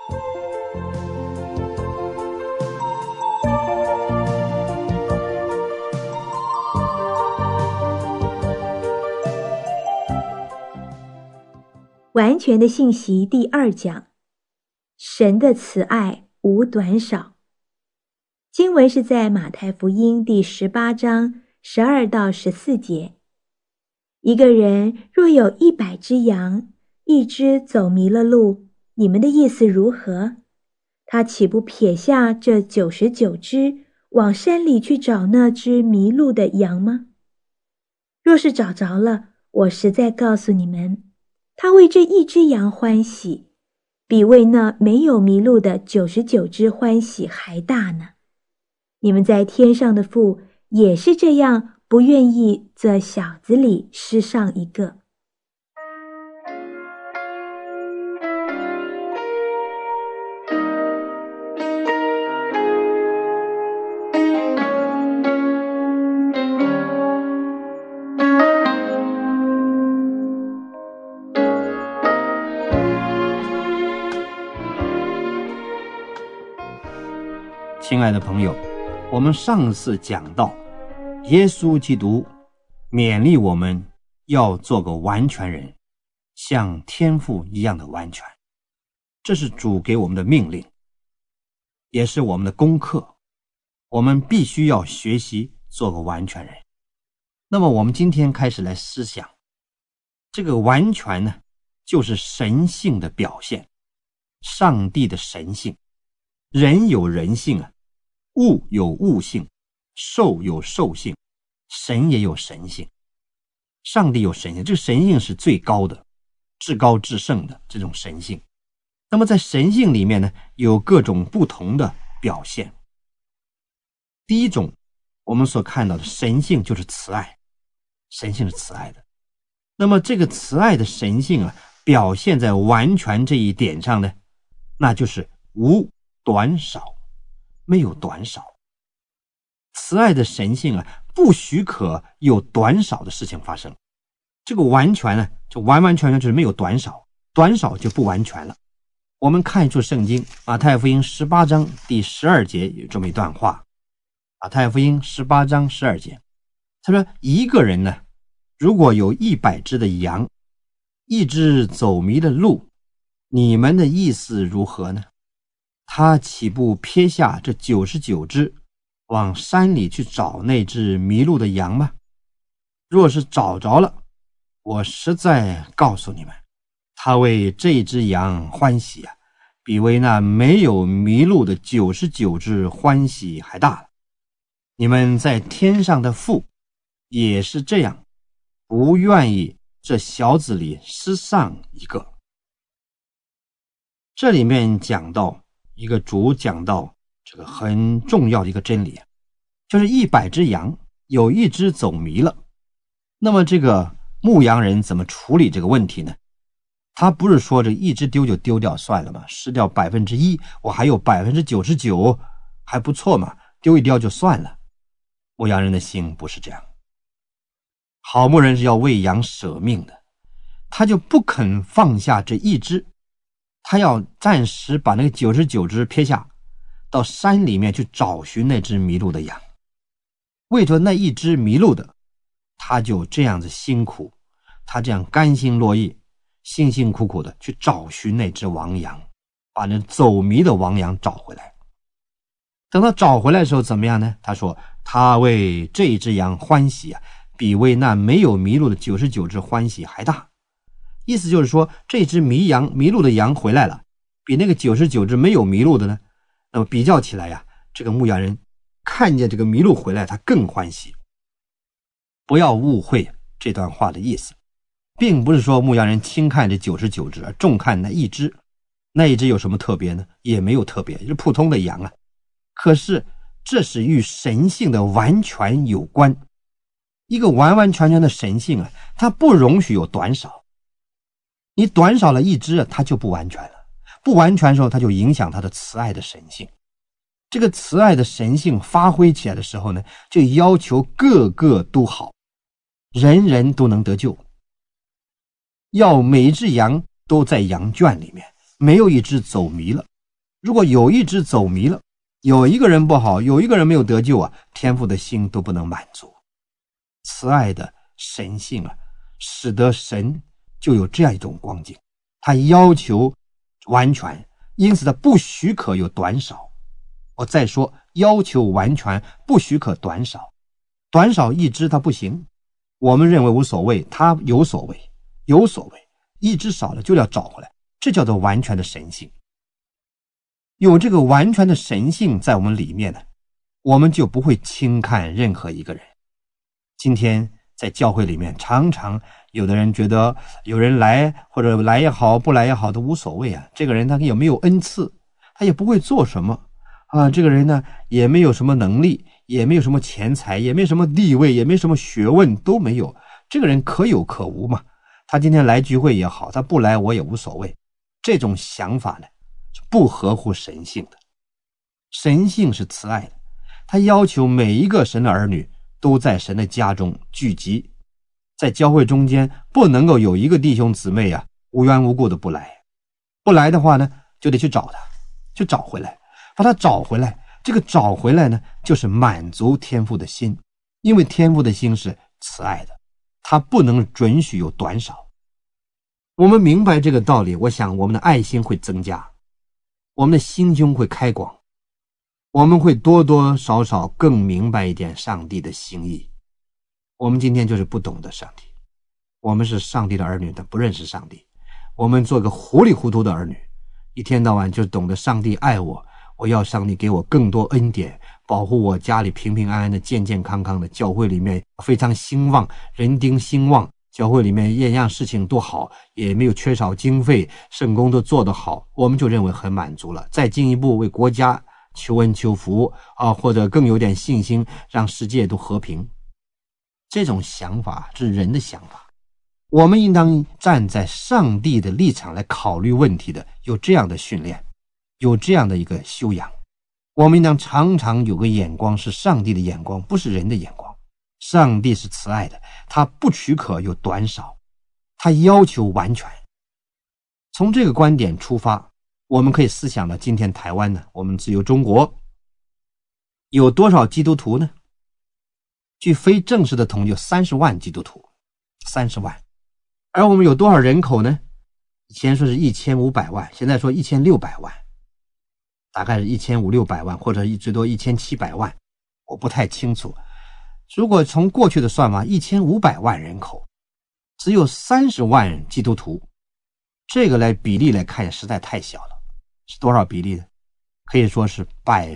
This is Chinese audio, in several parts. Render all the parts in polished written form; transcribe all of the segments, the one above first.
完全的信息第2讲，神的慈爱无短少。经文是在马太福音第18章12到14节。一个人若有100只羊，1只走迷了路，你们的意思如何？他岂不撇下这99只，往山里去找那只迷路的羊吗？若是找着了，我实在告诉你们，他为这1只羊欢喜，比为那没有迷路的99只欢喜还大呢。你们在天上的父也是这样，不愿意这小子里失上一个。 亲爱的朋友，我们上次讲到耶稣基督勉励我们要做个完全人，像天父一样的完全，这是主给我们的命令，也是我们的功课，我们必须要学习做个完全人。那么我们今天开始来思想，这个完全呢，就是神性的表现，上帝的神性。人有人性啊，物有物性，兽有兽性，神也有神性。上帝有神性，这个神性是最高的，至高至圣的这种神性。那么在神性里面呢，有各种不同的表现。第一种我们所看到的神性就是慈爱，神性是慈爱的。那么这个慈爱的神性啊，表现在完全这一点上呢，那就是无短少，没有短少。慈爱的神性啊，不许可有短少的事情发生。这个完全呢，就完完全全就是没有短少，短少就不完全了。我们看一处圣经，马太福音18章第12节有这么一段话。马太福音18章12节，他说，一个人呢，如果有100只的羊，1只走迷了路，你们的意思如何呢？他岂不撇下这99只，往山里去找那只迷路的羊吗？若是找着了，我实在告诉你们，他为这只羊欢喜啊，比为那没有迷路的99只欢喜还大了。你们在天上的父也是这样，不愿意这小子里失上一个。这里面讲到一个主讲到这个很重要的一个真理，就是100只羊有1只走迷了，那么这个牧羊人怎么处理这个问题呢？他不是说这1只丢就丢掉算了吗？失掉1%，我还有99%还不错嘛，丢一丢就算了。牧羊人的心不是这样，好牧人是要为羊舍命的，他就不肯放下这1只，他要暂时把那个99只撇下，到山里面去找寻那只迷路的羊。为着那1只迷路的，他就这样子辛苦，他这样甘心乐意，辛辛苦苦的去找寻那只亡羊，把那走迷的亡羊找回来。等他找回来的时候怎么样呢？他说他为这只羊欢喜啊，比为那没有迷路的99只欢喜还大。意思就是说，这只迷路的羊回来了，比那个99只没有迷路的呢，那么比较起来呀，这个牧羊人看见这个迷路回来，他更欢喜。不要误会这段话的意思，并不是说牧羊人轻看这99只，而重看那1只。那1只有什么特别呢？也没有特别，就是普通的羊啊。可是这是与神性的完全有关。一个完完全全的神性啊，它不容许有短少。你短少了1只啊，它就不完全了。不完全的时候，它就影响它的慈爱的神性。这个慈爱的神性发挥起来的时候呢，就要求个个都好，人人都能得救。要每只羊都在羊圈里面，没有1只走迷了， 如果有一只走迷了，有一个人不好，有一个人没有得救啊，天父的心都不能满足。慈爱的神性啊，使得神就有这样一种光景，他要求完全，因此他不许可有短少。我再说，要求完全，不许可短少。短少一只他不行，我们认为无所谓，他有所谓，有所谓，一只少了就要找回来，这叫做完全的神性。有这个完全的神性在我们里面呢，我们就不会轻看任何一个人。今天在教会里面，常常有的人觉得有人来，或者来也好，不来也好，都无所谓啊。这个人他有没有恩赐，他也不会做什么啊。这个人呢，也没有什么能力，也没有什么钱财，也没有什么地位，也没有什么学问，都没有。这个人可有可无嘛。他今天来聚会也好，他不来我也无所谓。这种想法呢，是不合乎神性的。神性是慈爱的，他要求每一个神的儿女都在神的家中聚集，在教会中间不能够有一个弟兄姊妹啊无缘无故的不来，不来的话呢，就得去找他，去找回来，把他找回来。这个找回来呢，就是满足天父的心，因为天父的心是慈爱的，他不能准许有短少。我们明白这个道理，我想我们的爱心会增加，我们的心胸会开广，我们会多多少少更明白一点上帝的心意。我们今天就是不懂得上帝，我们是上帝的儿女，但不认识上帝。我们做个糊里糊涂的儿女，一天到晚就懂得上帝爱我，我要上帝给我更多恩典，保护我家里平平安安的，健健康康的，教会里面非常兴旺，人丁兴旺，教会里面样样事情都好，也没有缺少经费，圣工都做得好，我们就认为很满足了。再进一步为国家求恩求福啊，或者更有点信心，让世界都和平。这种想法是人的想法，我们应当站在上帝的立场来考虑问题的，有这样的训练，有这样的一个修养。我们应当常常有个眼光是上帝的眼光，不是人的眼光。上帝是慈爱的，他不许可有短少，他要求完全。从这个观点出发，我们可以思想到今天台湾呢，我们自由中国有多少基督徒呢？据非正式的统计有30万基督徒，30万。而我们有多少人口呢？以前说是1500万，现在说1600万，大概是1500-1600万，或者最多1700万，我不太清楚。如果从过去的算法，1500万人口，只有30万基督徒，这个来比例来看实在太小了。是多少比例呢？可以说是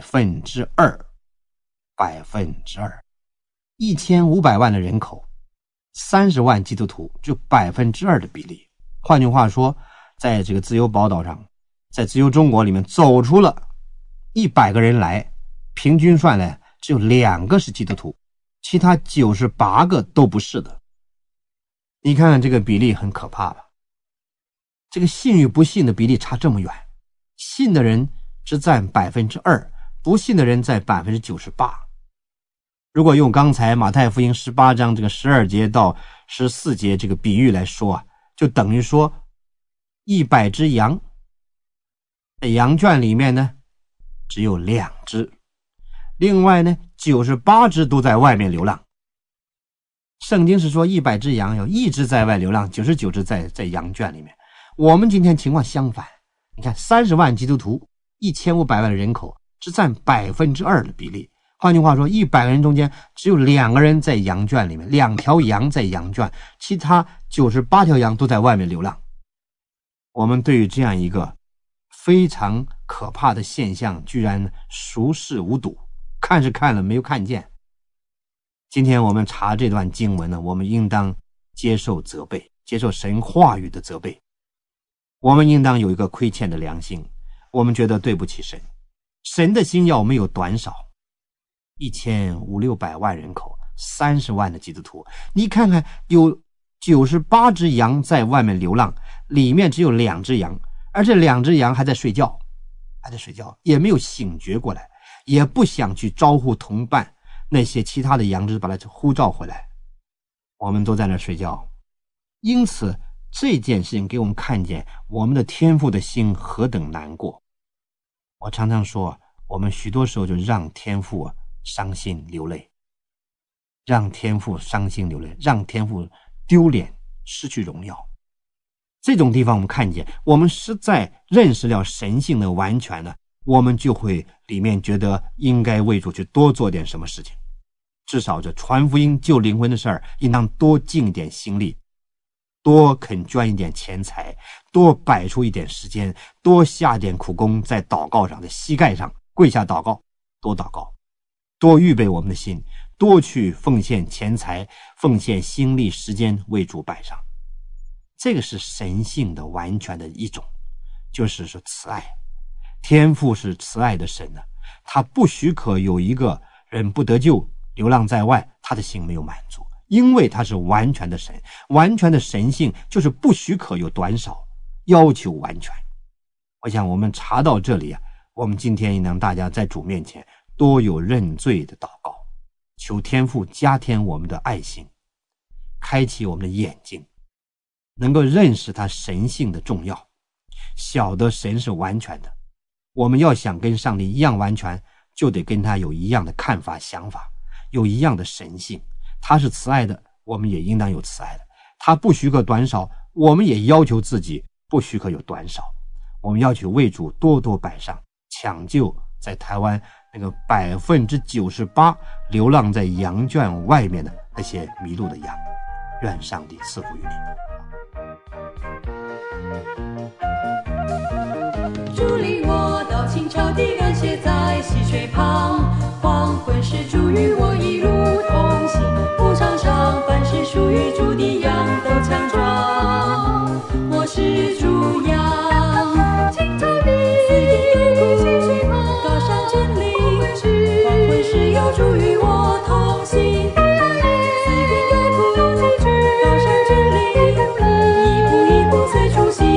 2%。1500万的人口，30万基督徒，就2%的比例。换句话说，在这个自由宝岛上，在自由中国里面走出了100个人来，平均算来只有2个是基督徒，其他98个都不是的。你看看这个比例很可怕吧？这个信与不信的比例差这么远，信的人只占2%，不信的人在98%。如果用刚才马太福音18章这个12节到14节这个比喻来说啊，就等于说100只羊，在羊圈里面呢只有2只，另外呢98只都在外面流浪。圣经是说100只羊有1只在外流浪，99只在羊圈里面。我们今天情况相反，你看30万基督徒，1500万人口，只占2%的比例。换句话说，100个人中间只有2个人在羊圈里面，2条羊在羊圈，其他98条羊都在外面流浪。我们对于这样一个非常可怕的现象，居然熟视无睹，看是看了没有看见。今天我们查这段经文呢，我们应当接受责备，接受神话语的责备。我们应当有一个亏欠的良心，我们觉得对不起神，神的心要没有短少。1500-1600万人口，30万的基督徒，你看看有98只羊在外面流浪，里面只有2只羊，而这2只羊还在睡觉，也没有醒觉过来，也不想去招呼同伴，那些其他的羊只把它呼召回来，我们都在那睡觉。因此这件事情给我们看见我们的天父的心何等难过。 我常常说，我们许多时候就让天父伤心流泪，让天父伤心流泪，让天父丢脸失去荣耀。这种地方我们看见，我们实在认识了神性的完全呢，我们就会里面觉得应该为主去多做点什么事情，至少这传福音救灵魂的事儿应当多尽一点心力，多肯捐一点钱财，多摆出一点时间，多下点苦功，在祷告上，在膝盖上跪下祷告，多祷告，多预备我们的心，多去奉献钱财，奉献心力时间为主摆上。这个是神性的完全的一种，就是说慈爱。天父是慈爱的神呢，他不许可有一个人不得救，流浪在外，他的心没有满足，因为他是完全的神，完全的神性就是不许可有短少，要求完全。我想我们查到这里我们今天也让大家在主面前多有认罪的祷告，求天父加添我们的爱心，开启我们的眼睛，能够认识他神性的重要，晓得神是完全的。我们要想跟上帝一样完全，就得跟他有一样的看法想法，有一样的神性。他是慈爱的，我们也应当有慈爱的。他不许可短少，我们也要求自己不许可有短少。我们要求为主多多摆上，抢救在台湾那个98%流浪在羊圈外面的那些迷路的羊。愿上帝赐福于你。 主领我到清澈的感谢在溪水旁，黄昏时主与我一路同行，牧场上凡是属于主的羊都强壮，我是主羊，清澈的溪水旁，高山真理，黄昏时有主与我同行，高山真理，一步一步随主行。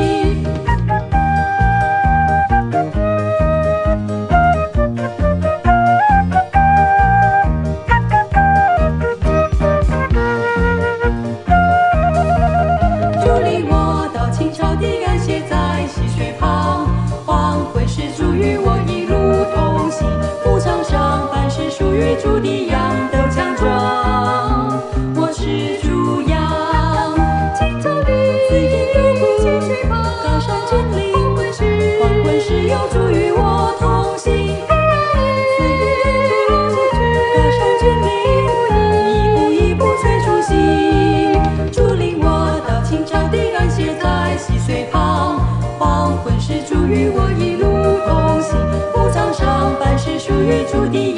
主的羊都强壮，我是主羊，清澈的溪水旁，高山真理，黄昏时有主与我同行，高山真理，一步一步随主行，主领我到清澈的感谢在溪水旁，黄昏时主与我一路同行，牧场上凡是属于主的